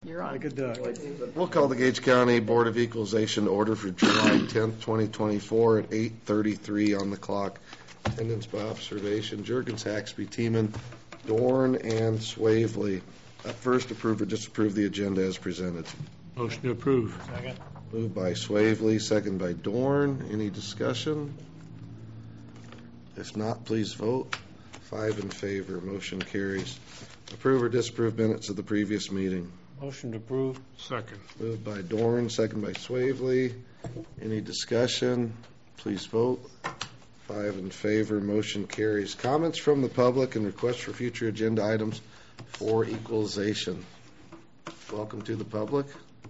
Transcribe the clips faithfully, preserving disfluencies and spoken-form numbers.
You're on. Good duck. We'll call the Gage County Board of Equalization to order for July tenth, twenty twenty-four at eight thirty-three on the clock. Attendance by observation, Juergens, Haxby, Teeman, Dorn, and Swavely. At first, approve or disapprove the agenda as presented. Motion to approve. Second. Moved by Swavely, second by Dorn. Any discussion? If not, please vote. Five in favor. Motion carries. Approve or disapprove minutes of the previous meeting. Motion to approve. Second. Moved by Dorn, second by Swavely. Any discussion? Please vote. Five in favor. Motion carries. Comments from the public and requests for future agenda items for equalization. Welcome to the public.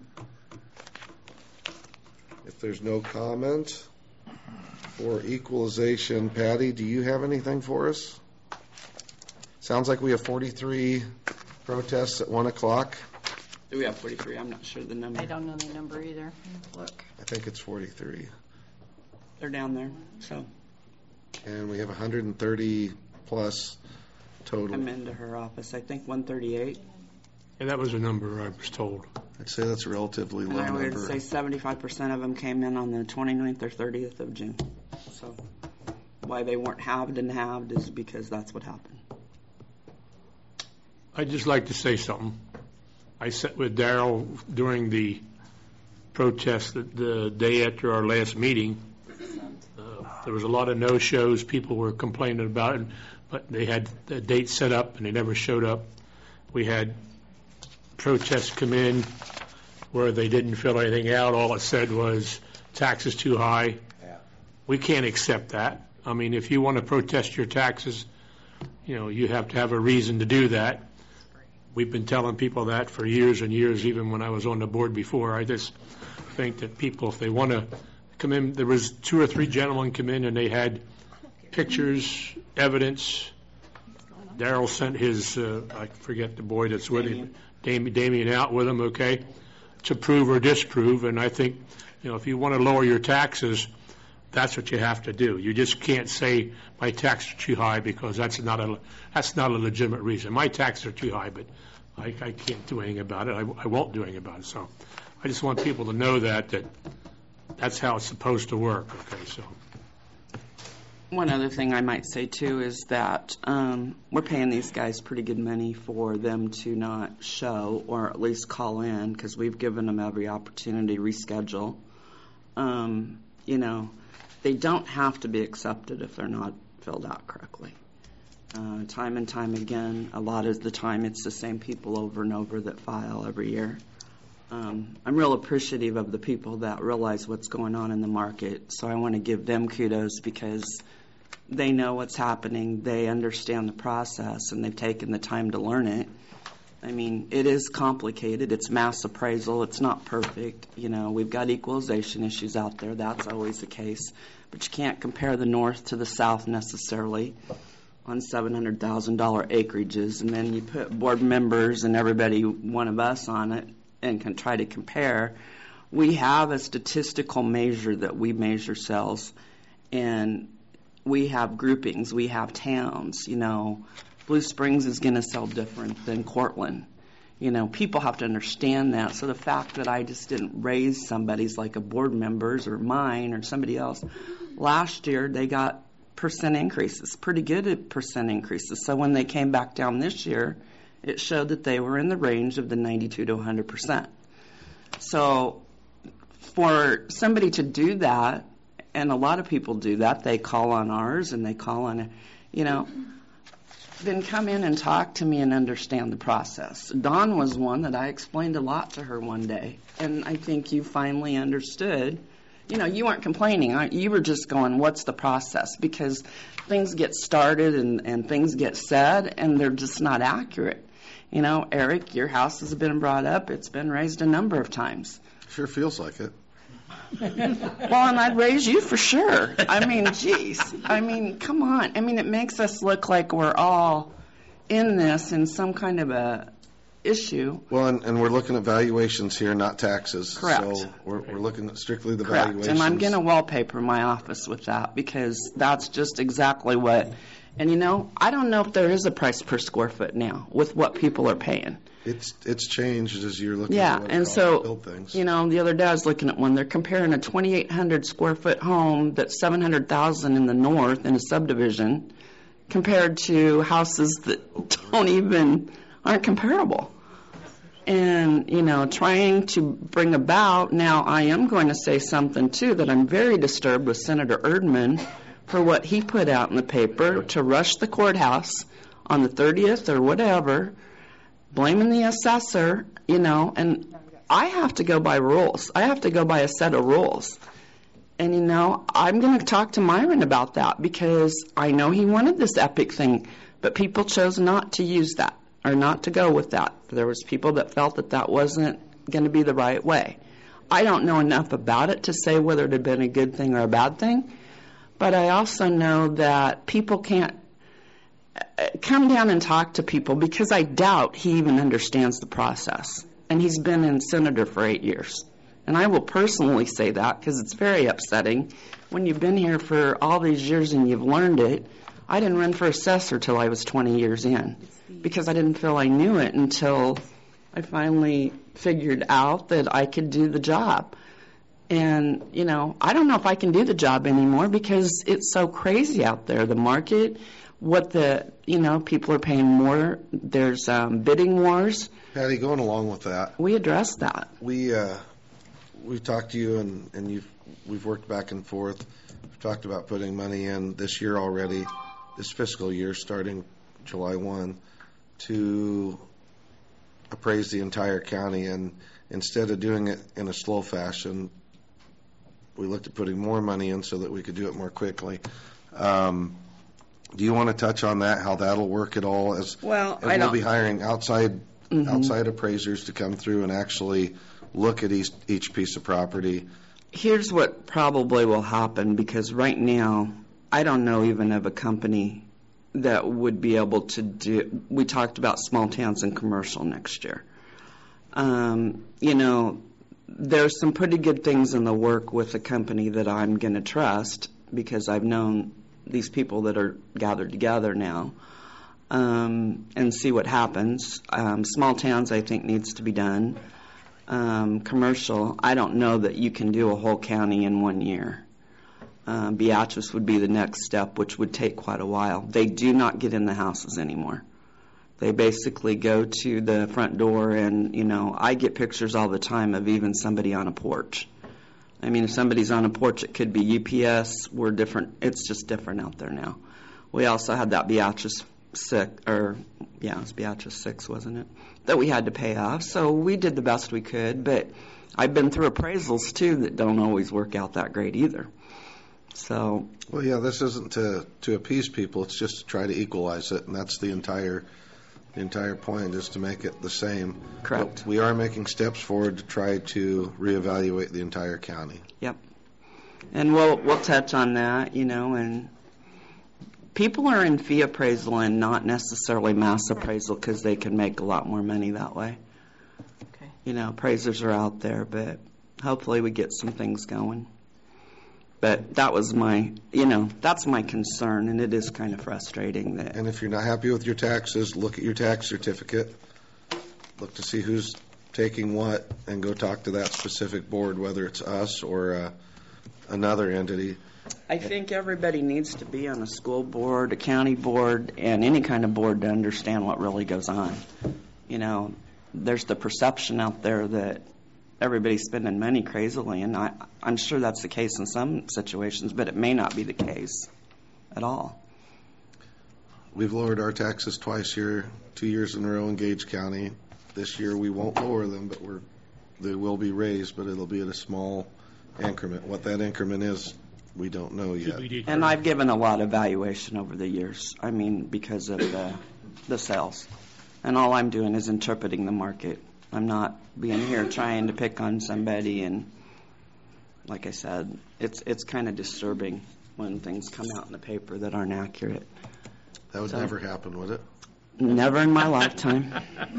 If there's no comment for equalization, Patty, do you have anything for us? Sounds like we have forty-three protests at one o'clock. Do we have forty-three? I'm not sure the number. I don't know the number either. Look. I think it's forty-three. They're down there, so. And we have one hundred thirty plus total. I'm into her office. I think one thirty-eight. And that was a number I was told. I'd say that's a relatively low And I would number. say seventy-five percent of them came in on the twenty-ninth or thirtieth of June. So why they weren't halved and halved is because that's what happened. I'd just like to say something. I sat with Darrell during the protest the, the day after our last meeting. Uh, there was a lot of no-shows. People were complaining about it, but they had the date set up and they never showed up. We had protests come in where they didn't fill anything out. All it said was taxes too high. Yeah. We can't accept that. I mean, if you want to protest your taxes, you know, you have to have a reason to do that. We've been telling people that for years and years, even when I was on the board before. I just think that people, if they want to come in, there was two or three gentlemen come in and they had pictures, evidence. Darrell sent his, uh, I forget the boy that's with him, Damien, Damien out with him, okay, to prove or disprove. And I think, you know, if you want to lower your taxes, that's what you have to do. You just can't say my taxes are too high because that's not a that's not a legitimate reason. My taxes are too high, but I, I can't do anything about it. I, I won't do anything about it. So I just want people to know that that that's how it's supposed to work. Okay, so. One other thing I might say, too, is that um, we're paying these guys pretty good money for them to not show or at least call in because we've given them every opportunity to reschedule. Um, you know, they don't have to be accepted if they're not filled out correctly. Uh, time and time again, a lot of the time it's the same people over and over that file every year. Um, I'm real appreciative of the people that realize what's going on in the market, so I want to give them kudos because they know what's happening, they understand the process, and they've taken the time to learn it. I mean, it is complicated. It's mass appraisal. It's not perfect. You know, we've got equalization issues out there. That's always the case. But you can't compare the north to the south necessarily on seven hundred thousand dollars acreages. And then you put board members and everybody, one of us on it, and can try to compare. We have a statistical measure that we measure sales, and we have groupings. We have towns, you know. Blue Springs is going to sell different than Cortland. You know, people have to understand that. So the fact that I just didn't raise somebody's like a board member's or mine or somebody else, last year they got percent increases, pretty good at percent increases. So when they came back down this year, it showed that they were in the range of the ninety-two to one hundred percent. So for somebody to do that, and a lot of people do that, they call on ours and they call on, you know, then come in and talk to me and understand the process. Dawn was one that I explained a lot to her one day, and I think you finally understood. You know, you weren't complaining. You were just going, what's the process? Because things get started and, and things get said, and they're just not accurate. You know, Eric, your house has been brought up. It's been raised a number of times. Sure feels like it. Well, and I'd raise you for sure. I mean, geez. I mean, come on. I mean, it makes us look like we're all in this in some kind of a issue. Well, and, and we're looking at valuations here, not taxes. Correct. So we're, we're looking at strictly the Correct. valuations. And I'm going to wallpaper my office with that because that's just exactly what. And, you know, I don't know if there is a price per square foot now with what people are paying. It's, it's changed as you're looking Yeah, at what it and costs to so, build things. you know, the other day I was looking at one, they're comparing a twenty-eight hundred square foot home that's seven hundred thousand in the north in a subdivision compared to houses that don't even, aren't comparable. And, you know, trying to bring about, now I am going to say something too, that I'm very disturbed with Senator Erdman for what he put out in the paper to rush the courthouse on the thirtieth or whatever, blaming the assessor, you know, and I have to go by rules. I have to go by a set of rules. And, you know, I'm going to talk to Myron about that because I know he wanted this epic thing, but people chose not to use that or not to go with that. There was people that felt that that wasn't going to be the right way. I don't know enough about it to say whether it had been a good thing or a bad thing, but I also know that people can't come down and talk to people because I doubt he even understands the process. And he's been in senator for eight years. And I will personally say that because it's very upsetting when you've been here for all these years and you've learned it. I didn't run for assessor till I was twenty years in because I didn't feel I knew it until I finally figured out that I could do the job. And, you know, I don't know if I can do the job anymore because it's so crazy out there. The market, what the, you know, people are paying more. There's um, bidding wars. Patty, going along with that, We addressed that. we, uh, we've talked to you and, and you've, we've worked back and forth. We've talked about putting money in this year already, this fiscal year, starting July first, to appraise the entire county. And instead of doing it in a slow fashion, we looked at putting more money in so that we could do it more quickly. Um, do you want to touch on that, how that'll work at all? As, Well, as I we'll don't. be hiring outside Mhm. outside appraisers to come through and actually look at each, each piece of property. Here's what probably will happen, because right now, I don't know even of a company that would be able to do, we talked about small towns and commercial next year. Um, you know, there's some pretty good things in the work with a company that I'm going to trust because I've known these people that are gathered together now. Um, and see what happens. Um, small towns, I think, needs to be done. Um, commercial, I don't know that you can do a whole county in one year. Um, Beatrice would be the next step, which would take quite a while. They do not get in the houses anymore. They basically go to the front door and, you know, I get pictures all the time of even somebody on a porch. I mean, if somebody's on a porch, it could be U P S. We're different. It's just different out there now. We also had that Beatrice Six, or yeah, it was Beatrice Six, wasn't it? That we had to pay off. So we did the best we could, but I've been through appraisals too that don't always work out that great either. So Well, yeah, this isn't to, to appease people. It's just to try to equalize it, and that's the entire the entire point, is to make it the same. correct. But we are making steps forward to try to reevaluate the entire county. Yep. And we'll we'll touch on that, you know, and people are in fee appraisal and not necessarily mass appraisal because they can make a lot more money that way. Okay. You know, appraisers are out there, but hopefully we get some things going. But that was my, you know, that's my concern, and it is kind of frustrating that. And if you're not happy with your taxes, look at your tax certificate, look to see who's taking what, and go talk to that specific board, whether it's us or uh, another entity. I think everybody needs to be on a school board, a county board, and any kind of board to understand what really goes on. You know, there's the perception out there that everybody's spending money crazily, and I, I'm sure that's the case in some situations, but it may not be the case at all. We've lowered our taxes twice here, two years in a row in Gage County. This year we won't lower them, but we're they will be raised, but it'll be at a small increment. What that increment is, we don't know To yet. be determined. And I've given a lot of valuation over the years, I mean, because of the, the sales. And all I'm doing is interpreting the market. I'm not being here trying to pick on somebody, and like I said, it's it's kind of disturbing when things come out in the paper that aren't accurate. That would So- never happen, would it? Never in my lifetime.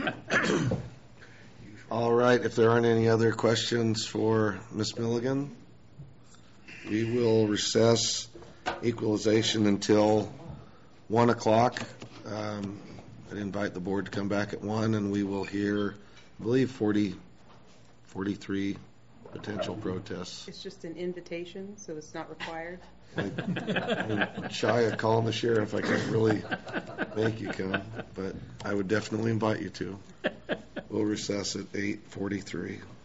All right, if there aren't any other questions for Miz Milligan, we will recess equalization until one o'clock. Um, I'd invite the board to come back at one, and we will hear, I believe, forty, forty-three potential protests. It's just an invitation, so it's not required. I'm shy of calling the sheriff. I can't really make you come, but I would definitely invite you to. We'll recess at eight forty-three.